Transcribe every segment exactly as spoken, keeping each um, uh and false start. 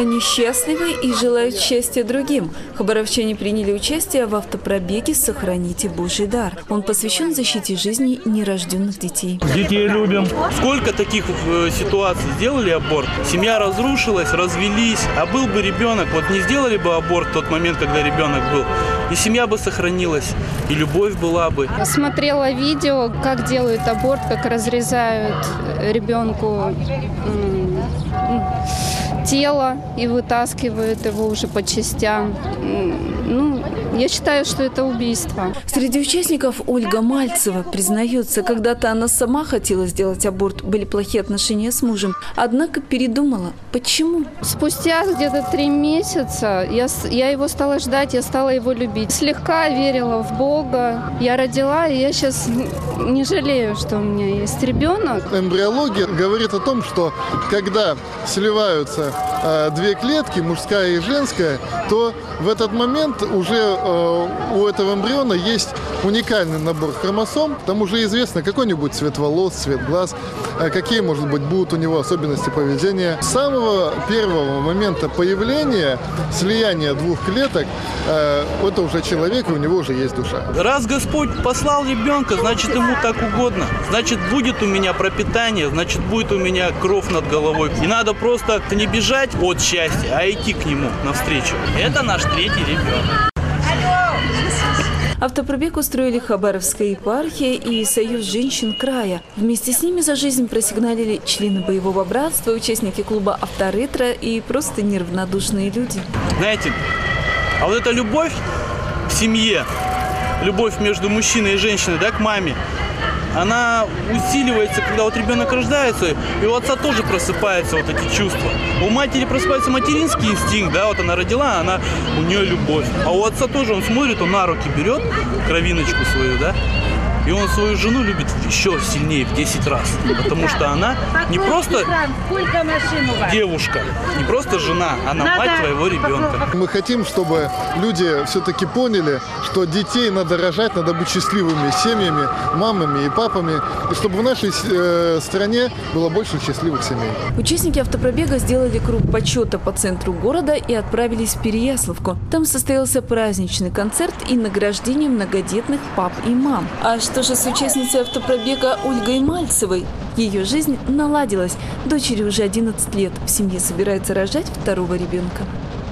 Они счастливы и желают счастья другим. Хабаровчане приняли участие в автопробеге «Сохраните Божий дар». Он посвящен защите жизни нерожденных детей. Детей любим. Сколько таких ситуаций сделали аборт? Семья разрушилась, развелись. А был бы ребенок, вот не сделали бы аборт в тот момент, когда ребенок был, и семья бы сохранилась, и любовь была бы. Смотрела видео, как делают аборт, как разрезают ребенку тело и вытаскивают его уже по частям. Ну, я считаю, что это убийство. Среди участников Ольга Мальцева признается, когда-то она сама хотела сделать аборт, были плохие отношения с мужем, однако передумала. Почему? Спустя где-то три месяца я, я его стала ждать, я стала его любить. Слегка верила в Бога. Я родила, и я сейчас не жалею, что у меня есть ребенок. Эмбриология говорит о том, что когда сливаются э, две клетки, мужская и женская, то в этот момент уже э, у этого эмбриона есть уникальный набор хромосом. Там уже известно, какой нибудь цвет волос, цвет глаз, э, какие, может быть, будут у него особенности поведения. С самого первого момента появления, слияния двух клеток, э, это уже человек, и у него уже есть душа. Раз Господь послал ребенка, значит, ему так угодно. Значит, будет у меня пропитание, значит, будет у меня кров над головой. Не надо просто не бежать от счастья, а идти к нему навстречу. Это наш третий ребенок. Автопробег устроили Хабаровская епархия и Союз женщин края. Вместе с ними за жизнь просигналили члены боевого братства, участники клуба «Авторетро» и просто неравнодушные люди. Знаете, а вот эта любовь в семье, любовь между мужчиной и женщиной, да, к маме, она усиливается, когда вот ребенок рождается, и у отца тоже просыпаются вот эти чувства. У матери просыпается материнский инстинкт, да, вот она родила, она, у нее любовь. А у отца тоже, он смотрит, он на руки берет кровиночку свою, да, и он свою жену любит еще сильнее, в десять раз. Потому что она не просто девушка, не просто жена, она мать твоего ребенка. Мы хотим, чтобы люди все-таки поняли, что детей надо рожать, надо быть счастливыми семьями, мамами и папами, и чтобы в нашей э, стране было больше счастливых семей. Участники автопробега сделали круг почета по центру города и отправились в Переяславку. Там состоялся праздничный концерт и награждение многодетных пап и мам. А что же с участницей автопробега Ольгой Мальцевой? Ее жизнь наладилась. Дочери уже одиннадцать лет. В семье собирается рожать второго ребенка.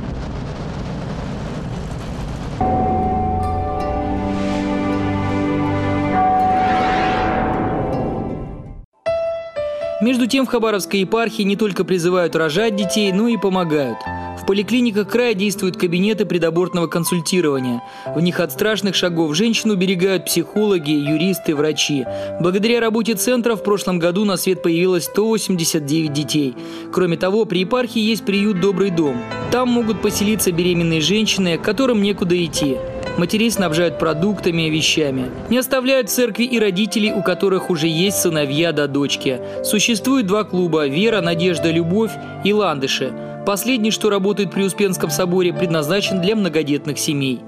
Между тем, в Хабаровской епархии не только призывают рожать детей, но и помогают. В поликлиниках края действуют кабинеты предабортного консультирования. В них от страшных шагов женщин уберегают психологи, юристы, врачи. Благодаря работе центра в прошлом году на свет появилось сто восемьдесят девять детей. Кроме того, при епархии есть приют «Добрый дом». Там могут поселиться беременные женщины, которым некуда идти. Матерей снабжают продуктами и вещами. Не оставляют в церкви и родителей, у которых уже есть сыновья да дочки. Существует два клуба – «Вера», «Надежда», «Любовь» и «Ландыши». Последний, что работает при Успенском соборе, предназначен для многодетных семей.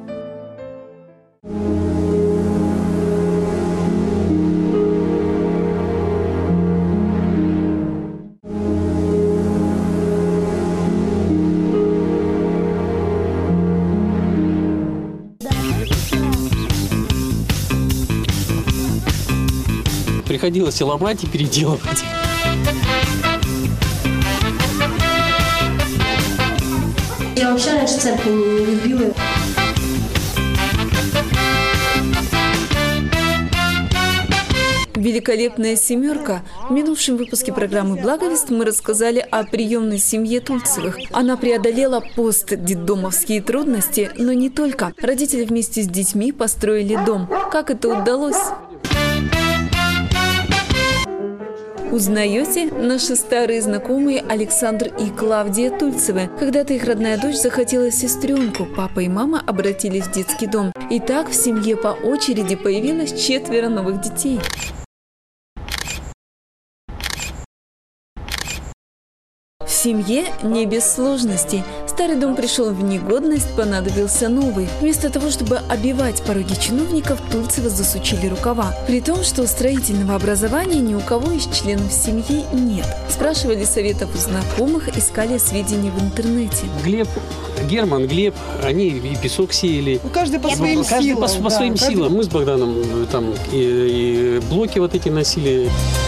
Приходилось и ломать, и переделывать. Я вообще раньше церковь не любила. Великолепная семерка. В минувшем выпуске программы «Благовест» мы рассказали о приемной семье Тульцевых. Она преодолела постдетдомовские трудности, но не только. Родители вместе с детьми построили дом. Как это удалось? Узнаете? Наши старые знакомые Александр и Клавдия Тульцевы. Когда-то их родная дочь захотела сестренку. Папа и мама обратились в детский дом. И так в семье по очереди появилось четверо новых детей. В семье не без сложностей. Старый дом пришел в негодность, понадобился новый. Вместо того, чтобы обивать пороги чиновников, Тульцевы засучили рукава. При том, что строительного образования ни у кого из членов семьи нет. Спрашивали советов у знакомых, искали сведения в интернете. Глеб, Герман, Глеб, они и песок сеяли. Ну, каждый по своим каждый силам. По, по да, своим каждый... силам. Мы с Богданом там и, и блоки вот эти носили.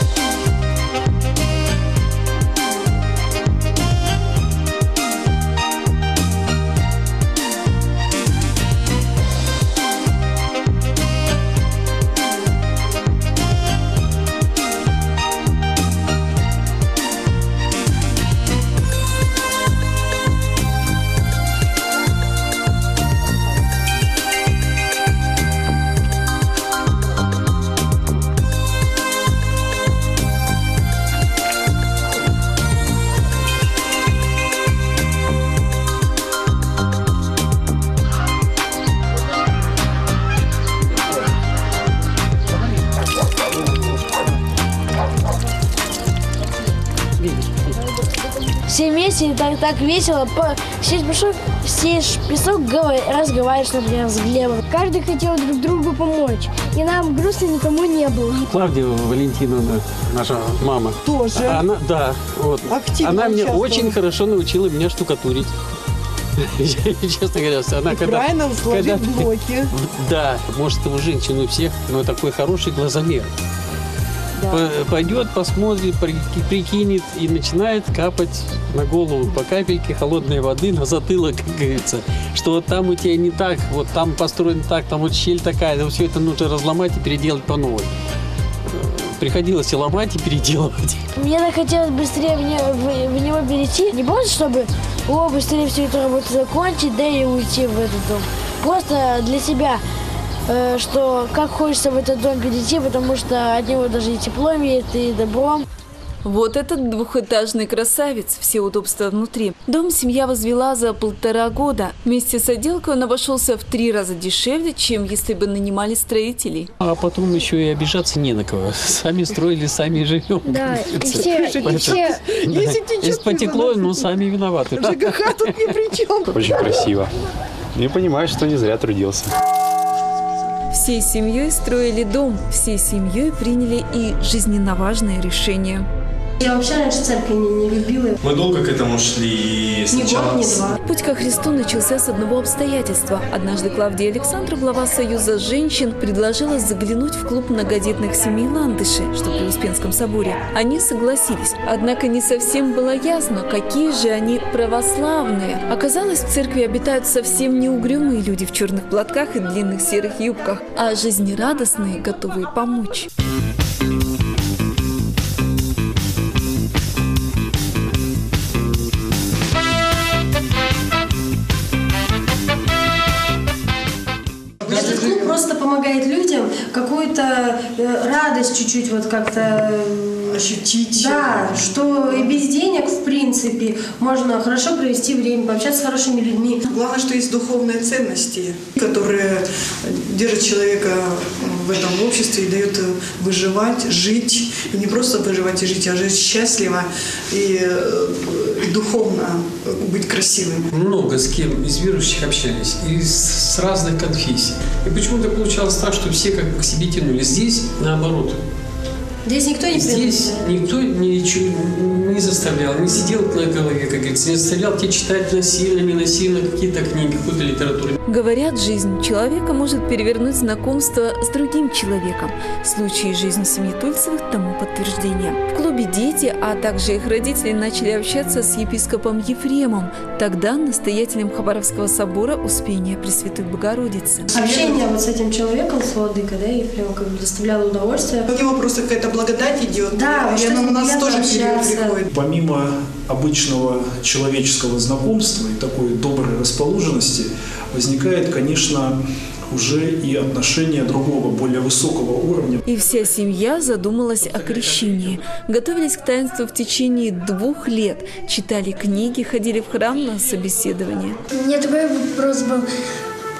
Все вместе, так, так весело. Сеешь песок, сеешь песок, разговариваешь, например, с Глебом. Каждый хотел друг другу помочь. И нам грустно никому не было. Клавдия Валентиновна, наша мама. Тоже? Она, да. Вот. Она меня очень хорошо научила меня штукатурить. Честно говоря, она когда... Правильно сложить блоки. Да, может, у женщин у всех, но такой хороший глазомер. Да. Пойдет, посмотрит, прикинет и начинает капать на голову по капельке холодной воды на затылок, как говорится. Что вот там у тебя не так, вот там построено так, там вот щель такая, но все это нужно разломать и переделать по новой. Приходилось и ломать, и переделывать. Мне захотелось быстрее в, не, в, в него перейти. Не просто, чтобы о, быстрее всю эту работу закончить, да и уйти в этот дом. Просто для себя. Что как хочется в этот дом перейти, потому что от него даже и тепло имеет, и добром. Вот этот двухэтажный красавец, все удобства внутри. Дом семья возвела за полтора года. Вместе с отделкой он обошелся в три раза дешевле, чем если бы нанимали строителей. А потом еще и обижаться не на кого. Сами строили, сами живем. Да, и все, и все. Если потекло, ну сами виноваты. ЖКХ тут ни при чем. Очень красиво. И понимаешь, что не зря трудился. Всей семьей строили дом, всей семьей приняли и жизненно важное решение. Я вообще раньше церковь не, не любила. Мы долго к этому шли. Ни год, ни два. Путь ко Христу начался с одного обстоятельства. Однажды Клавдия Александру, глава Союза женщин, предложила заглянуть в клуб многодетных семей Ландыши, что при Успенском соборе. Они согласились. Однако не совсем было ясно, какие же они православные. Оказалось, в церкви обитают совсем не угрюмые люди в черных платках и длинных серых юбках, а жизнерадостные, готовые помочь. Этот клуб просто помогает людям какую-то радость чуть-чуть вот как-то ощутить. Да, что и без денег, в принципе, можно хорошо провести время, пообщаться с хорошими людьми. Главное, что есть духовные ценности, которые держат человека в этом обществе и дают выживать, жить. И не просто выживать и жить, а жить счастливо и, и духовно быть красивым. Много с кем из верующих общались, из с разных конфессий. И почему-то получалось так, что все как бы к себе тянули. Здесь наоборот. Здесь никто не Здесь никто ничего не заставлял, не сидел на голове, как говорится, не заставлял тебя читать насильно, ненасильно какие-то книги, какую-то литературу. Говорят, жизнь человека может перевернуть знакомство с другим человеком. Случаи жизни семьи Тульцевых тому подтверждение. В клубе дети, а также их родители начали общаться с епископом Ефремом, тогда настоятелем Хабаровского собора Успения Пресвятой Богородицы. Общение вот с этим человеком, с владыкой, да, Ефремом, как бы доставляло удовольствие. У него просто какая-то благодать идет, да, и она у нас тоже приходит. Помимо обычного человеческого знакомства и такой доброй расположенности, возникает, конечно, уже и отношения другого, более высокого уровня. И вся семья задумалась о крещении. Готовились к таинству в течение двух лет. Читали книги, ходили в храм на собеседование. У меня такой вопрос был.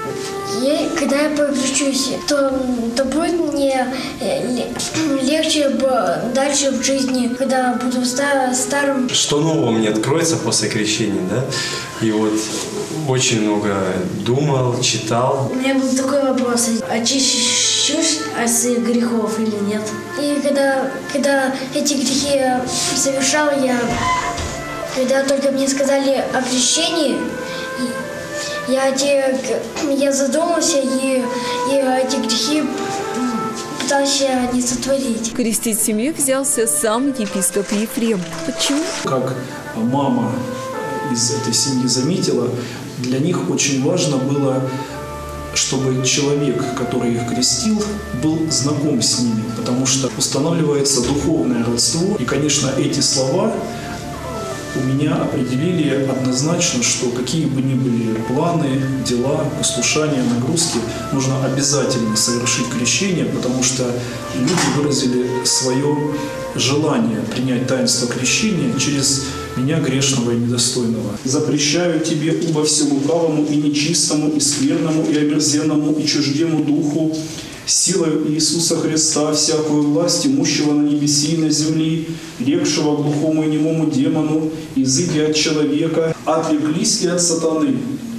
Я, когда я покрещусь, то, то будет мне легче дальше в жизни, когда буду старым. Что нового мне откроется после крещения, да? И вот очень много думал, читал. У меня был такой вопрос: очищусь от грехов или нет? И когда, когда эти грехи совершал я, когда только мне сказали о крещении, я, те, я задумался и, и эти грехи пытался не сотворить. Крестить семью взялся сам епископ Ефрем. Почему? Как мама из этой семьи заметила, для них очень важно было, чтобы человек, который их крестил, был знаком с ними, потому что устанавливается духовное родство. И, конечно, эти слова у меня определили однозначно, что какие бы ни были планы, дела, послушания, нагрузки, нужно обязательно совершить крещение, потому что люди выразили свое желание принять таинство крещения через меня, грешного и недостойного. «Запрещаю тебе обо всем лукавому и нечистому, и скверному, и омерзенному, и чуждему духу, силою Иисуса Христа, всякую власть, имущего на небеси и на земли, рекшего глухому и немому демону, изыди от человека, отвлеклись ли от сатаны?»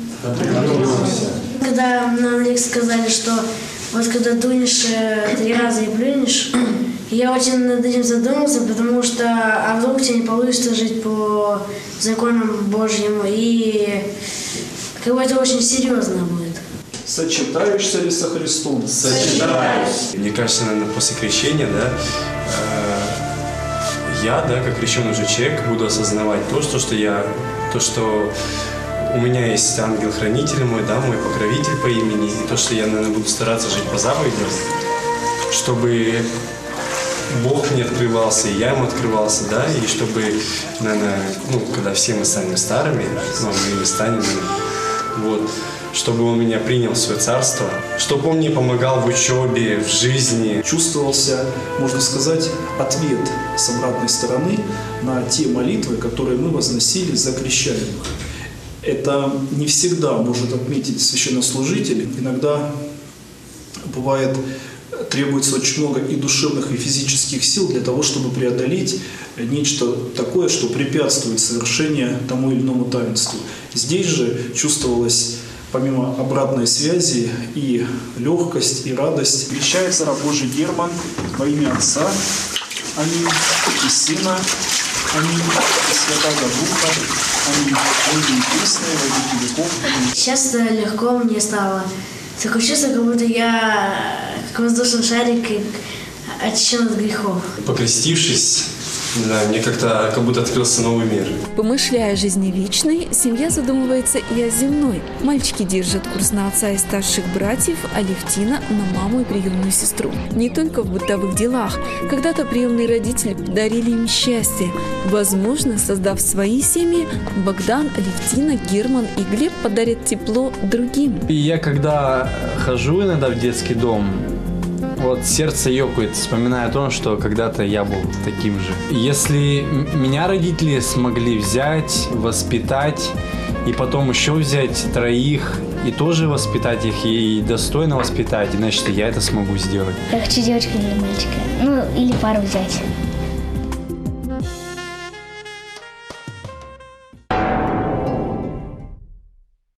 Когда нам Лекс сказали, что вот когда дунешь три раза и плюнешь, я очень над этим задумался, потому что а вдруг тебе не получится жить по законам Божьим, и как бы это очень серьезно будет. Сочетаешься ли со Христом? Сочетаюсь. Мне кажется, наверное, после крещения, да, э, я, да, как крещеный уже человек, буду осознавать то, что, что я, то, что у меня есть ангел-хранитель мой, да, мой покровитель по имени, и то, что я, наверное, буду стараться жить по заповедям, чтобы Бог мне открывался, и я ему открывался, да, и чтобы, наверное, ну, когда все мы станем старыми, ну, мы станем, вот, чтобы он меня принял в свое царство, чтобы он мне помогал в учебе, в жизни. Чувствовался, можно сказать, ответ с обратной стороны на те молитвы, которые мы возносили за крещаемых. Это не всегда может отметить священнослужитель. Иногда бывает, требуется очень много и душевных, и физических сил для того, чтобы преодолеть нечто такое, что препятствует совершению тому или иному таинству. Здесь же чувствовалось, помимо обратной связи, и легкость, и радость. Крещается раб Божий Герман во имя Отца, аминь, и Сына, аминь, и Святого Духа, аминь, аминь, крестные во веки веков, аминь. Сейчас легко мне стало. Такое чувство, как будто я как воздушный шарик и очищен от грехов. Покрестившись, да, мне как-то как будто открылся новый мир. Помышляя о жизни вечной, семья задумывается и о земной. Мальчики держат курс на отца и старших братьев, а Левтина – на маму и приемную сестру. Не только в бытовых делах. Когда-то приемные родители подарили им счастье. Возможно, создав свои семьи, Богдан, Левтина, Герман и Глеб подарят тепло другим. И я когда хожу иногда в детский дом, вот сердце ёкает, вспоминая о том, что когда-то я был таким же. Если меня родители смогли взять, воспитать, и потом еще взять троих, и тоже воспитать их, и достойно воспитать, значит, я это смогу сделать. Я хочу девочку или мальчика, ну, или пару взять.